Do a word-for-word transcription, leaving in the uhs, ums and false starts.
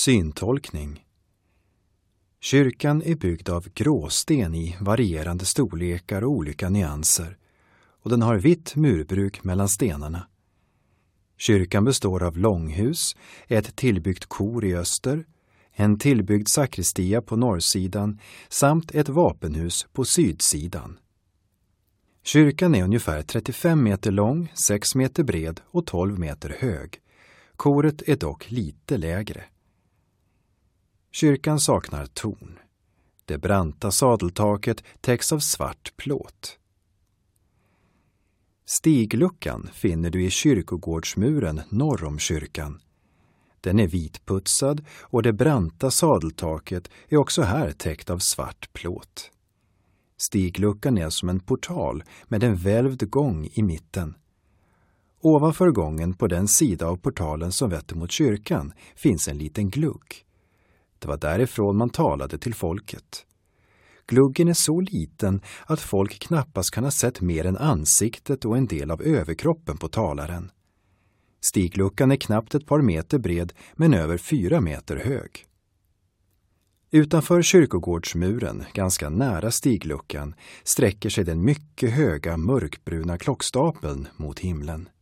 Syntolkning. Kyrkan är byggd av gråsten i varierande storlekar och olika nyanser, och den har vitt murbruk mellan stenarna. Kyrkan består av långhus, ett tillbyggt kor i öster, en tillbyggd sakristia på norrsidan samt ett vapenhus på sydsidan. Kyrkan är ungefär trettiofem meter lång, sex meter bred och tolv meter hög. Koret är dock lite lägre. Kyrkan saknar torn. Det branta sadeltaket täcks av svart plåt. Stigluckan finner du i kyrkogårdsmuren norr om kyrkan. Den är vitputsad och det branta sadeltaket är också här täckt av svart plåt. Stigluckan är som en portal med en välvd gång i mitten. Ovanför gången på den sida av portalen som vetter mot kyrkan finns en liten glugg. Det var därifrån man talade till folket. Gluggen är så liten att folk knappast kan ha sett mer än ansiktet och en del av överkroppen på talaren. Stigluckan är knappt ett par meter bred men över fyra meter hög. Utanför kyrkogårdsmuren, ganska nära stigluckan, sträcker sig den mycket höga mörkbruna klockstapeln mot himlen.